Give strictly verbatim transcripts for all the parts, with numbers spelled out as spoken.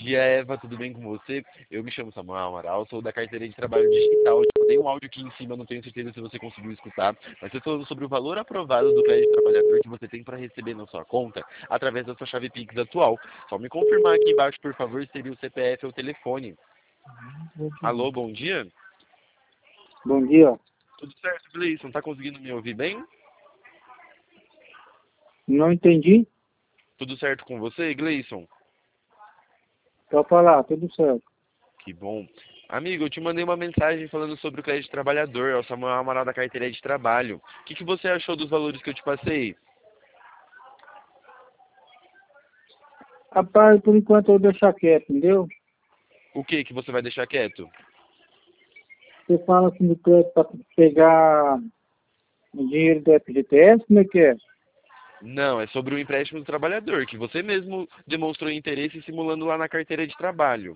dia, Eva. Tudo bem com você? Eu me chamo Samuel Amaral, sou da carteira de trabalho digital. Tem um áudio aqui em cima, não tenho certeza se você conseguiu escutar, mas eu falando sobre o valor aprovado do crédito trabalhador que você tem para receber na sua conta através da sua chave Pix atual. Só me confirmar aqui embaixo, por favor, seria o C P F ou o telefone. Alô, bom dia? Bom dia. Tudo certo, Gleison? Tá conseguindo me ouvir bem? Não entendi. Tudo certo com você, Gleison? Pode falar, tudo certo. Que bom. Amigo, eu te mandei uma mensagem falando sobre o crédito trabalhador, é o Samuel Amaral da carteira de trabalho. O que, que você achou dos valores que eu te passei? Rapaz, por enquanto eu vou deixar quieto, entendeu? O que que você vai deixar quieto? Você fala assim do crédito para pegar o dinheiro do F G T S, como é que é? Não, é sobre o empréstimo do trabalhador, que você mesmo demonstrou interesse simulando lá na carteira de trabalho.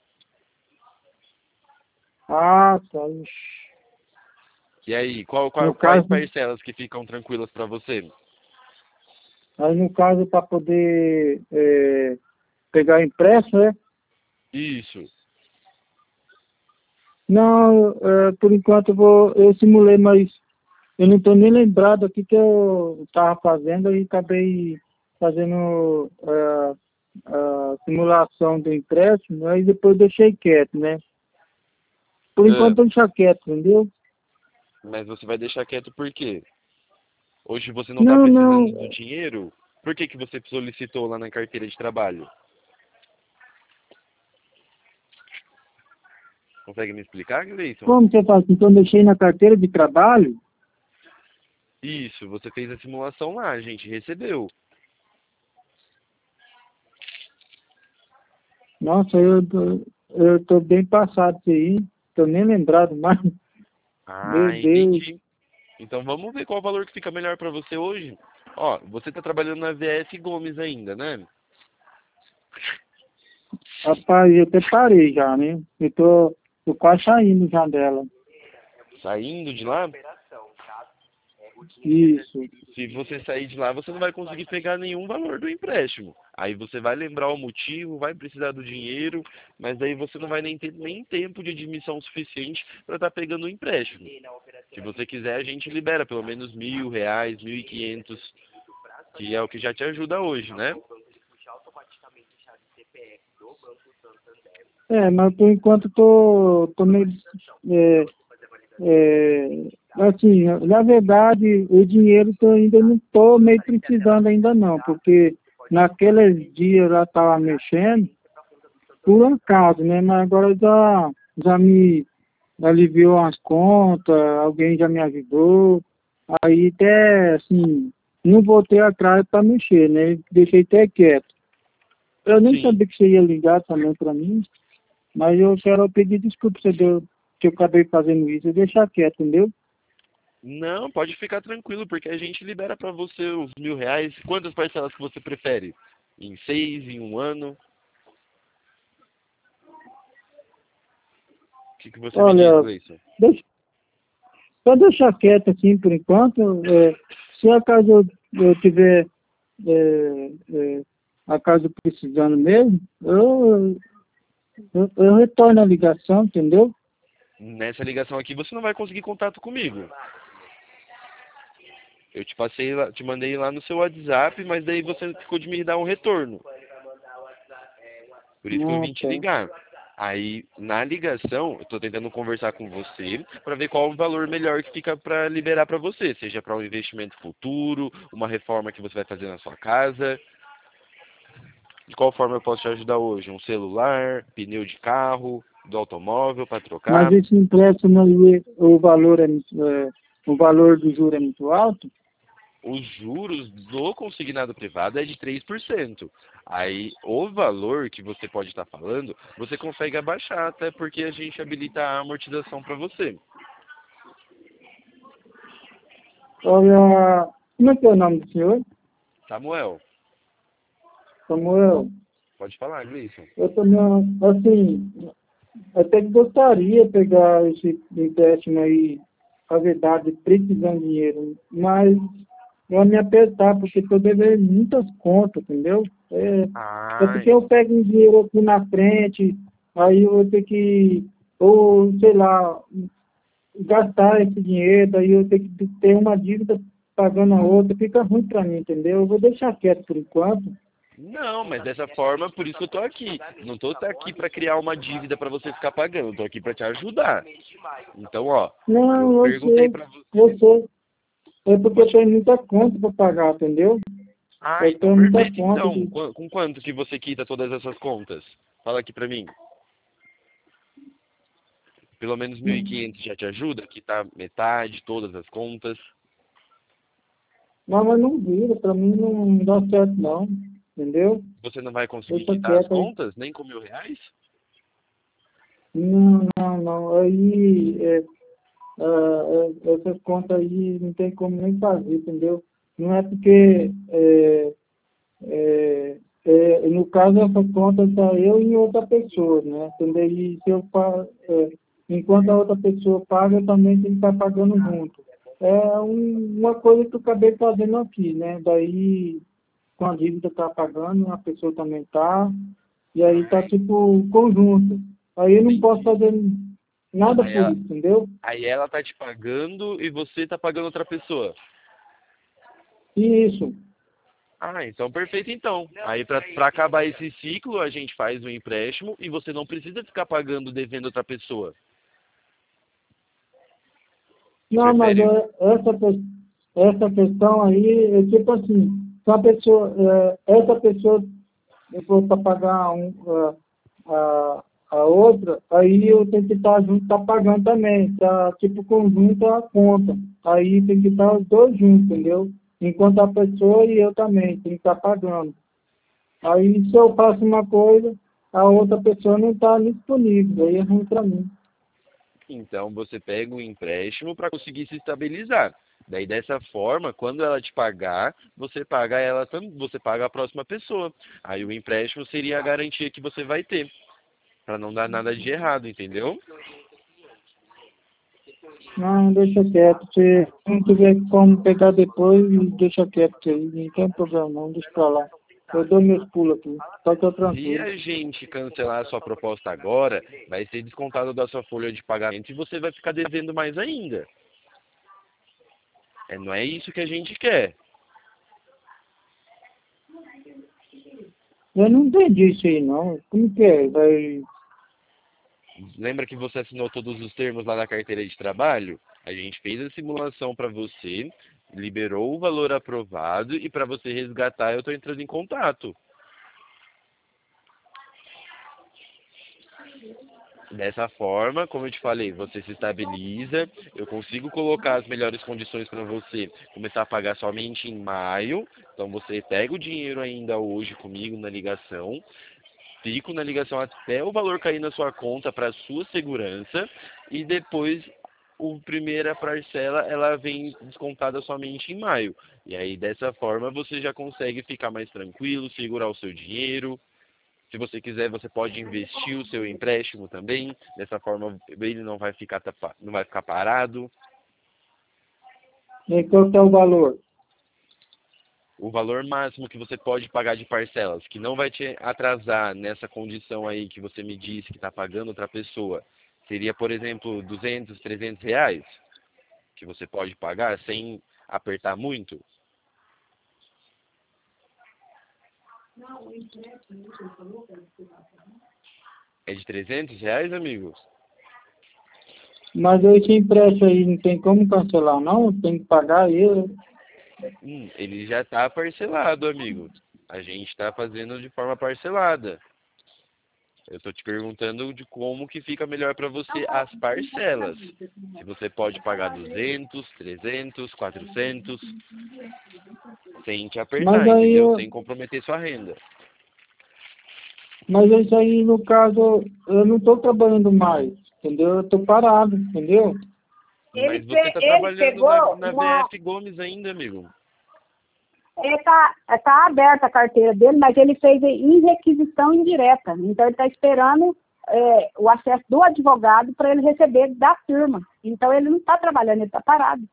Ah, tá. Ixi. E aí, qual, qual, No quais caso, parcelas que ficam tranquilas para você? aí no caso para poder é, pegar empréstimo, né? Isso. Não, é, por enquanto eu vou, eu simulei, mas eu não estou nem lembrado aqui que eu estava fazendo e acabei fazendo é, a simulação do empréstimo, aí depois deixei quieto, né? Por Ah, enquanto eu deixo quieto, entendeu? mas você vai deixar quieto por quê? Hoje você não está Não, não. precisando do dinheiro? Por que que você solicitou lá na carteira de trabalho? Consegue me explicar, Gleison? Como você fala assim? Então eu deixei na carteira de trabalho? Isso, você fez a simulação lá, a gente recebeu. Nossa, eu tô, eu tô bem passado isso aí. Tô nem lembrado mais. Meu Ah, Deus. entendi. Então vamos ver qual o valor que fica melhor para você hoje. Ó, você está trabalhando na V S Gomes ainda, né? Rapaz, eu até parei já, né? Eu tô, tô quase saindo já dela. Saindo de lá? Isso. Se você sair de lá, você não vai conseguir pegar nenhum valor do empréstimo. Aí você vai lembrar o motivo, vai precisar do dinheiro, mas aí você não vai nem ter nem tempo de admissão suficiente para estar pegando o empréstimo. Se você quiser, a gente libera pelo menos mil reais, mil e quinhentos, que é o que já te ajuda hoje, né? É, mas por enquanto tô, tô meio... É, é, assim, na verdade, o dinheiro tô, ainda não tô meio precisando ainda não, porque naqueles dias eu já estava mexendo, por acaso, né? Mas agora já, já me aliviou as contas, alguém já me ajudou. Aí até, assim, não voltei atrás para mexer, né? Deixei até quieto. Eu nem Sim. sabia que você ia ligar também para mim, mas eu quero pedir desculpa se eu, que eu acabei fazendo isso e deixar quieto, entendeu? Não, pode ficar tranquilo, porque a gente libera para você os mil reais. Quantas parcelas que você prefere? Em seis, em um ano? O que, que você me diz, Olha, Gleison? deixa, só deixar quieto assim por enquanto. É, se acaso eu, eu tiver é, é, acaso precisando mesmo, eu, eu, eu retorno a ligação, entendeu? Nessa ligação aqui você não vai conseguir contato comigo. Eu te passei, lá- te mandei lá no seu WhatsApp, mas daí você ficou de me dar um retorno. Por isso que eu Ah, vim te tá. ligar. Aí, na ligação, eu tô tentando conversar com você para ver qual o valor melhor que fica para liberar para você, seja para um investimento futuro, uma reforma que você vai fazer na sua casa. De qual forma eu posso te ajudar hoje? Um celular, pneu de carro, do automóvel para Mas trocar? esse empréstimo aí, o valor, é, é, o valor do juro é muito alto? Os juros do consignado privado é de três por cento. Aí, o valor que você pode estar falando, você consegue abaixar, até porque a gente habilita a amortização para você. Olha, como é que é o nome do senhor? Samuel, Samuel, pode falar, Gleison. eu também, assim, até que gostaria de pegar esse empréstimo aí, na verdade, precisando de dinheiro, mas eu me apertar, porque estou devendo muitas contas, entendeu? É, é Ah, porque eu pego um dinheiro aqui na frente, aí eu vou ter que, ou sei lá, gastar esse dinheiro, daí eu tenho que ter uma dívida pagando a outra, fica ruim para mim, entendeu? Eu vou deixar quieto por enquanto. não, mas dessa forma, por isso que eu tô aqui. Não tô aqui para criar uma dívida para você ficar pagando, eu tô aqui para te ajudar. Então, ó, eu Não, eu perguntei sei, para você. eu sei. É porque eu Pode... tenho muita conta para pagar, entendeu? Ah, Eu então tenho muita perfeito conta então. de. Qu- Com quanto que você quita todas essas contas? Fala aqui para mim. Pelo menos mil e quinhentos já te ajuda? Quitar metade, todas as contas. Não, mas não vira, para mim não dá certo não, entendeu? Você não vai conseguir Deixa quitar as quieto aí. contas, nem com mil reais? Não, não, não. Aí, é, ah, é, essas contas aí não tem como nem fazer, entendeu? Não é porque, é, é, é, no caso, essa conta está eu e outra pessoa, né? Entendeu? E se eu, pa- é, enquanto a outra pessoa paga, eu também tenho que estar pagando junto. É um- uma coisa que eu acabei fazendo aqui, né? Daí, com a dívida está pagando, a pessoa também está, e aí está tipo conjunto. Aí eu não posso Entendi. fazer nada Aí por ela, isso, entendeu? aí ela tá te pagando e você tá pagando outra pessoa. E isso. Ah, então perfeito então. Aí pra, pra acabar esse ciclo, a gente faz um empréstimo e você não precisa ficar pagando devendo outra pessoa. Você Não, mas prefere? é, essa, que- essa questão aí é tipo assim, se a pessoa, é, essa pessoa for para pagar um, a, a, a outra, aí eu tenho que estar junto, tá pagando também, tá tipo conjunto a conta. Aí tem que estar os dois juntos, entendeu? Enquanto a pessoa e eu também, tem que estar pagando. Aí se eu faço uma coisa, a outra pessoa não está disponível, aí é ruim para mim. Então você pega um empréstimo para conseguir se estabilizar. Daí dessa forma, quando ela te pagar, você paga ela também, você paga a próxima pessoa. Aí o empréstimo seria a garantia que você vai ter, para não dar nada de errado, entendeu? Não, deixa quieto. Se não tiver como pegar depois, deixa quieto aí. Não tem problema não, deixa pra lá. Eu dou meus pulos aqui. Só tô Se tranquilo. a gente cancelar a sua proposta agora, vai ser descontado da sua folha de pagamento e você vai ficar devendo mais ainda. É, não é isso que a gente quer. Eu não entendi isso aí, não. Como que é? Vai... Lembra que você assinou todos os termos lá na carteira de trabalho? A gente fez a simulação para você, liberou o valor aprovado e para você resgatar eu estou entrando em contato. Dessa forma, como eu te falei, você se estabiliza, eu consigo colocar as melhores condições para você começar a pagar somente em maio. Então você pega o dinheiro ainda hoje comigo na ligação, fico na ligação até o valor cair na sua conta para sua segurança e depois o primeira parcela ela vem descontada somente em maio. E aí dessa forma você já consegue ficar mais tranquilo, segurar o seu dinheiro. Se você quiser, você pode investir o seu empréstimo também. Dessa forma, ele não vai ficar, tapa- não vai ficar parado. E qual que é o valor? O valor máximo que você pode pagar de parcelas, que não vai te atrasar nessa condição aí que você me disse que está pagando outra pessoa, seria, por exemplo, duzentos, trezentos reais, que você pode pagar sem apertar muito. É de trezentos reais, amigos? Mas esse empréstimo aí não tem como cancelar, não? Tem que pagar ele. Hum, ele já está parcelado, amigo. A gente está fazendo de forma parcelada. Eu estou te perguntando de como que fica melhor para você as parcelas. Se você pode pagar duzentos, trezentos, quatrocentos, sem te Mas apertar, aí, entendeu? eu- Sem comprometer sua renda. mas isso aí, no caso, eu não estou trabalhando mais, entendeu? Eu estou parado, entendeu? Ele, Mas você pe- está ele trabalhando na, pegou na uma. V F Gomes ainda, amigo. Está tá aberta a carteira dele, mas ele fez em requisição indireta. Então, ele está esperando é, o acesso do advogado para ele receber da firma. Então, ele não está trabalhando, ele está parado.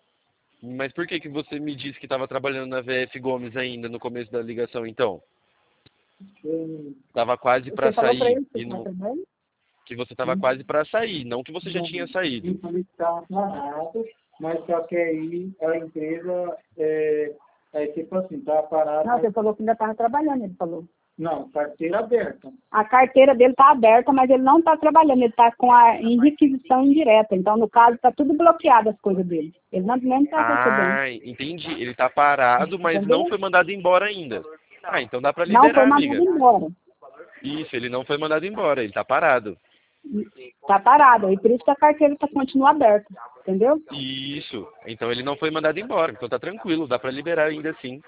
Mas por que que você me disse que estava trabalhando na V F Gomes ainda no começo da ligação, então? Tava quase para Você falou para sair. ele que E você tá não, trabalhando? que você tava quase para sair, não que você já tinha saído. Eu falei que estava parado, mas só que aí a empresa, é, é tipo assim, estava parada. Não, você falou que ainda estava trabalhando, ele falou. Não, carteira aberta. A carteira dele está aberta, mas ele não está trabalhando, ele está com a em requisição indireta. Então, no caso, está tudo bloqueado as coisas dele. Ele não nem está recebendo. Ah, entendi. Ele tá parado, mas Entendeu? não foi mandado embora ainda. Ah, então dá para Não foi liberar, mandado amiga. embora. Isso, ele não foi mandado embora, ele tá parado. Está parado. E por isso que a carteira tá, continua aberta. Entendeu? Isso. Então ele não foi mandado embora, então tá tranquilo, dá para liberar ainda assim.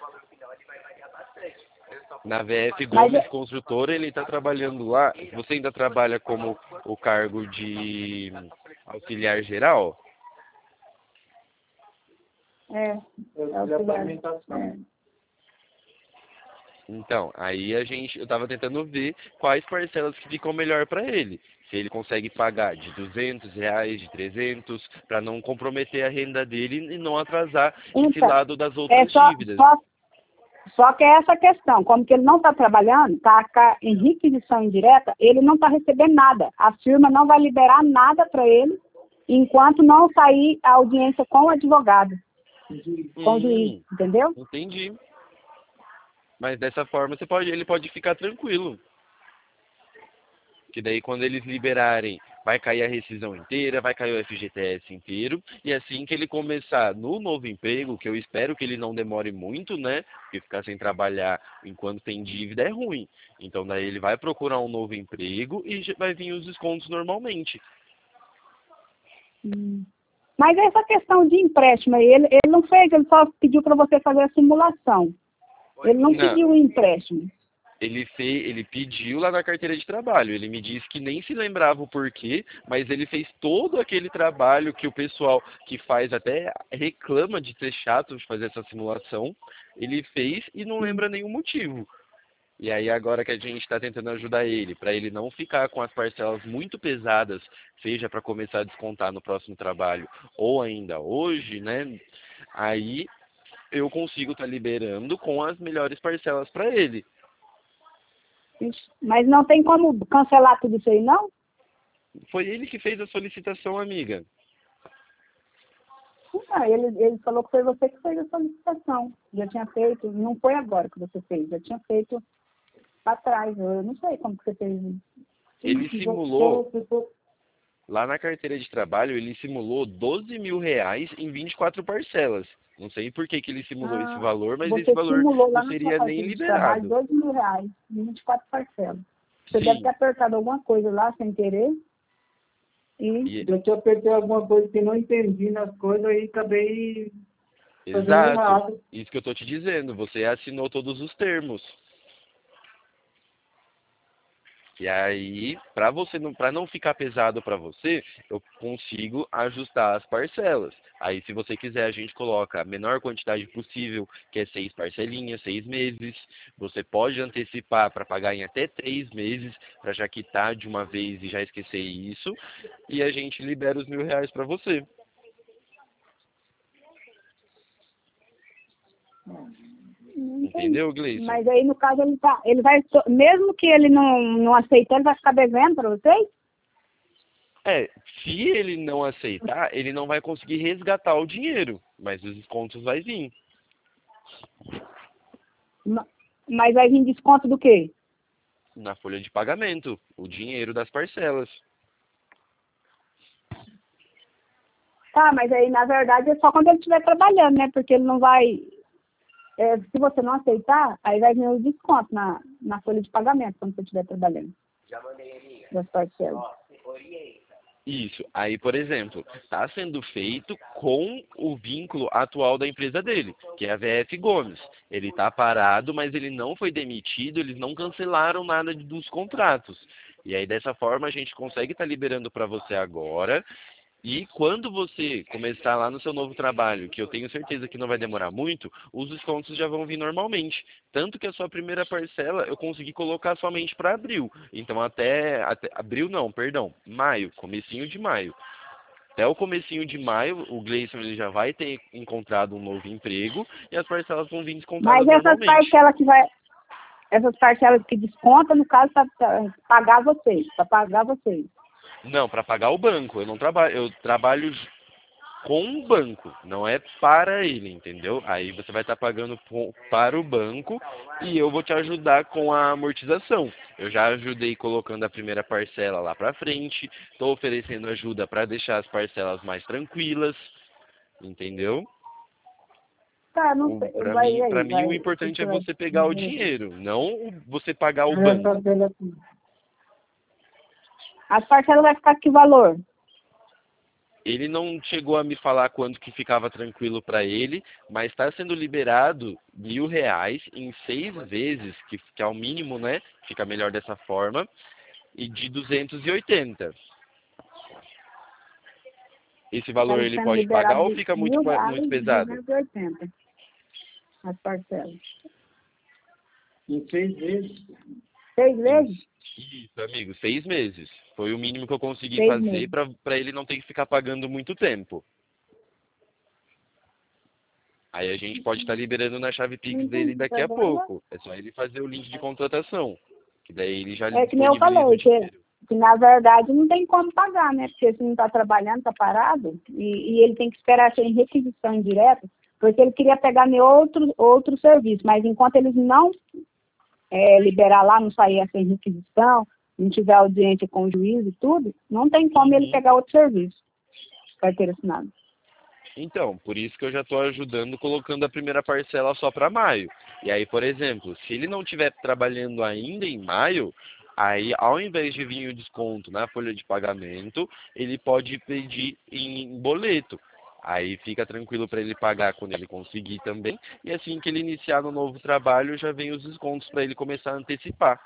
Na V F Mas Gomes é- Construtora, ele está trabalhando lá. Você ainda trabalha como o cargo de auxiliar geral? É. É É o o de que vai- alimentação. é. Então, aí a gente, eu estava tentando ver quais parcelas que ficam melhor para ele. Se ele consegue pagar de duzentos reais, de trezentos, para não comprometer a renda dele e não atrasar esse Então, lado das é outras só, dívidas. só, só que é essa questão, como que ele não está trabalhando, está em requisição indireta, ele não está recebendo nada. A firma não vai liberar nada para ele enquanto não sair a audiência com o advogado, com o juiz, Hum, entendeu? entendi. Mas dessa forma você pode, ele pode ficar tranquilo. Que daí quando eles liberarem, vai cair a rescisão inteira, vai cair o F G T S inteiro, e assim que ele começar no novo emprego, que eu espero que ele não demore muito, né? Porque ficar sem trabalhar enquanto tem dívida é ruim. Então daí ele vai procurar um novo emprego e já vai vir os descontos normalmente. Hum. Mas essa questão de empréstimo, aí, ele, ele não fez, ele só pediu para você fazer a simulação. Ele não Não. pediu o empréstimo. Ele fez, ele pediu lá na carteira de trabalho. Ele me disse que nem se lembrava o porquê, mas ele fez todo aquele trabalho que o pessoal que faz até reclama de ser chato de fazer essa simulação. Ele fez e não lembra nenhum motivo. E aí agora que a gente está tentando ajudar ele, para ele não ficar com as parcelas muito pesadas, seja para começar a descontar no próximo trabalho ou ainda hoje, né? Aí eu consigo estar liberando com as melhores parcelas para ele. Mas não tem como cancelar tudo isso aí, não? Foi ele que fez a solicitação, amiga. Ah, ele, ele falou que foi você que fez a solicitação. Já tinha feito, não foi agora que você fez, já tinha feito para trás. Eu não sei como que você fez isso. Ele simulou, lá na carteira de trabalho, ele simulou doze mil reais em vinte e quatro parcelas. Não sei por que, que ele simulou Ah, esse valor, mas você esse valor simulou lá não na seria sua nem carteira de trabalho liberado. dois mil reais, vinte e quatro parcelas. Você deve Sim. ter apertado alguma coisa lá sem querer. E E, Eu te apertei alguma coisa que não entendi nas coisas e acabei fazendo exato. errado. Isso que eu tô te dizendo. Você assinou todos os termos. E aí, para você não, para não ficar pesado para você, eu consigo ajustar as parcelas. Aí, se você quiser, a gente coloca a menor quantidade possível, que é seis parcelinhas, seis meses. Você pode antecipar para pagar em até três meses, para já quitar de uma vez e já esquecer isso. E a gente libera os mil reais para você. Entendeu, Gleison? Mas aí, no caso, ele, tá, ele vai, mesmo que ele não, não aceitar, ele vai ficar devendo para vocês? É, se ele não aceitar, ele não vai conseguir resgatar o dinheiro, mas os descontos vai vir. Ma- Mas vai vir desconto do quê? Na folha de pagamento, o dinheiro das parcelas. Tá, mas aí, na verdade, é só quando ele estiver trabalhando, né? Porque ele não vai... é, se você não aceitar, aí vai vir o desconto na, na folha de pagamento, quando você estiver trabalhando. Das parcelas. Isso. Aí, por exemplo, está sendo feito com o vínculo atual da empresa dele, que é a V F Gomes. Ele está parado, mas ele não foi demitido, eles não cancelaram nada dos contratos. E aí, dessa forma, a gente consegue estar liberando para você agora. E quando você começar lá no seu novo trabalho, que eu tenho certeza que não vai demorar muito, os descontos já vão vir normalmente. Tanto que a sua primeira parcela eu consegui colocar somente para abril. Então até, até abril não, perdão, maio, comecinho de maio. Até o comecinho de maio, o Gleison ele já vai ter encontrado um novo emprego e as parcelas vão vir descontadas Mas essas normalmente. parcelas que vai... essas parcelas que desconta, no caso, para pagar vocês, para pagar vocês. Não, para pagar o banco. Eu não trabalho, eu trabalho com o banco, não é para ele, entendeu? Aí você vai estar pagando para o banco e eu vou te ajudar com a amortização. Eu já ajudei colocando a primeira parcela lá para frente, estou oferecendo ajuda para deixar as parcelas mais tranquilas, entendeu? Tá, não sei. Para Vai, mim, aí, para mim vai, o importante é vai. você pegar o dinheiro, não você pagar o É, banco. tá dela aqui. As parcelas vai ficar que valor? Ele não chegou a me falar quanto que ficava tranquilo para ele, mas está sendo liberado mil reais em seis vezes, que, que é o mínimo, né? Fica melhor dessa forma, e de duzentos e oitenta. Esse valor Tá ele sendo pode pagar liberado ou de fica muito, mil pa- reais muito e pesado? duzentos e oitenta as parcelas. Em seis vezes. Seis vezes? Isso, amigo, seis meses. Foi o mínimo que eu consegui Seis fazer meses. para ele não ter que ficar pagando muito tempo. Aí a gente pode estar liberando na chave Pix Não dele entendi, daqui a perdão. pouco. É só ele fazer o link de contratação, que daí ele já É que nem eu disponibiliza falei, o que, dinheiro. que na verdade não tem como pagar, né? Porque se não está trabalhando, está parado, e, e ele tem que esperar ser em requisição indireta, porque ele queria pegar em outro, outro serviço, mas enquanto eles não é, liberar lá, não sair essa requisição, não tiver audiência com o juiz e tudo, não tem como ele Uhum. pegar outro serviço, carteira assinada. Então, por isso que eu já estou ajudando colocando a primeira parcela só para maio. E aí, por exemplo, se ele não estiver trabalhando ainda em maio, aí ao invés de vir o desconto na folha de pagamento, ele pode pedir em boleto. Aí fica tranquilo para ele pagar quando ele conseguir também. E assim que ele iniciar no novo trabalho, já vem os descontos para ele começar a antecipar.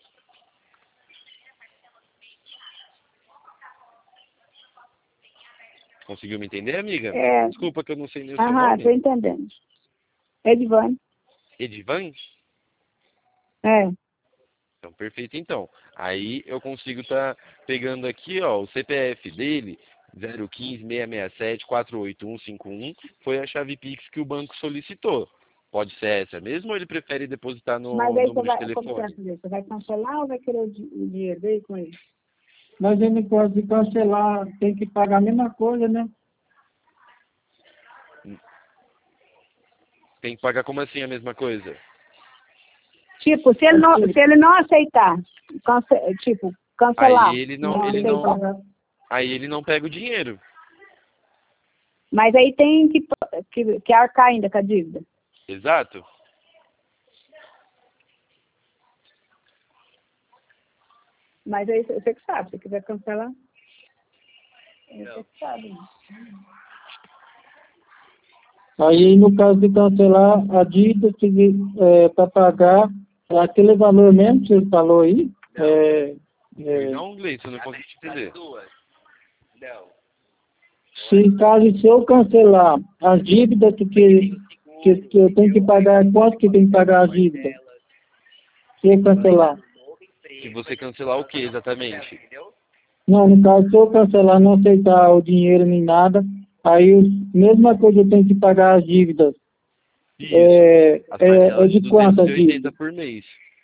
Conseguiu me entender, amiga? É, Desculpa que eu não sei nem o seu aham, estou nome. entendendo. Edivane. Edivan? É. Então, perfeito então. Aí eu consigo estar pegando aqui, ó, o C P F dele, zero um cinco, seis seis sete, quatro oito um cinco um, foi a chave Pix que o banco solicitou. Pode ser essa mesmo ou ele prefere depositar Mas no aí você número de vai, como você vai telefone? fazer? Você vai cancelar ou vai querer o di- o dinheiro dele com ele? Mas ele pode cancelar, tem que pagar a mesma coisa, né? Tem que pagar como assim a mesma coisa? Tipo, se ele não, se ele não aceitar, cance, tipo, cancelar, Aí ele não, não ele aceitar. não, aí ele não pega o dinheiro. Mas aí tem que, que, que arcar ainda com a dívida. Exato. Mas aí você que sabe, se quiser cancelar. Você que sabe. Aí, no caso de cancelar a dívida, para pagar aquele valor mesmo que você falou aí, é, é, Não, Gleice, eu não consegui te entender. se caso se eu cancelar as dívidas que, que, que, que eu tenho que pagar, quanto que tem que pagar as dívidas? Se eu cancelar. Se você cancelar o que exatamente? Não, no caso, se eu cancelar, não aceitar o dinheiro nem nada, aí, mesma coisa, eu tenho que pagar as dívidas. Isso. É, As é, é parcelas de de quanto a duzentos e oitenta dívida? por mês.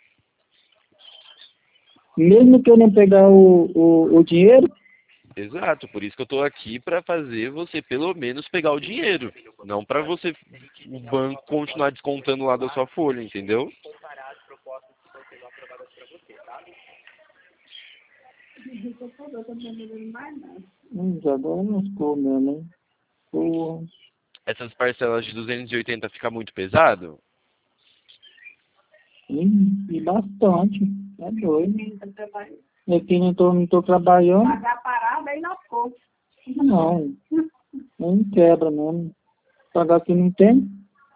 Mesmo que eu não pegar o, o, o dinheiro, Exato, por isso que eu tô aqui para fazer você pelo menos pegar o dinheiro, não para você o banco continuar descontando lá da sua folha, entendeu? hum, já agora não ficou mesmo, hein? Porra. Essas parcelas de duzentos e oitenta fica muito pesado? Hum, e bastante. É doido. Eu que não tô, não tô trabalhando, Pagar parada aí não ficou. não. Não quebra mesmo. Pagar que não tem.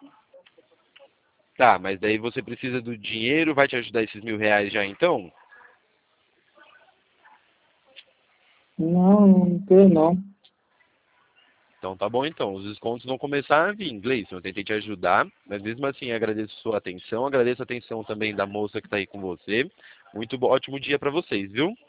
Tá, mas daí você precisa do dinheiro, vai te ajudar esses mil reais já então? Não, não quero não. Então tá bom então, os descontos vão começar a vir, Gleison, eu tentei te ajudar, mas mesmo assim agradeço sua atenção, agradeço a atenção também da moça que tá aí com você. Muito bo- ótimo dia para vocês, viu?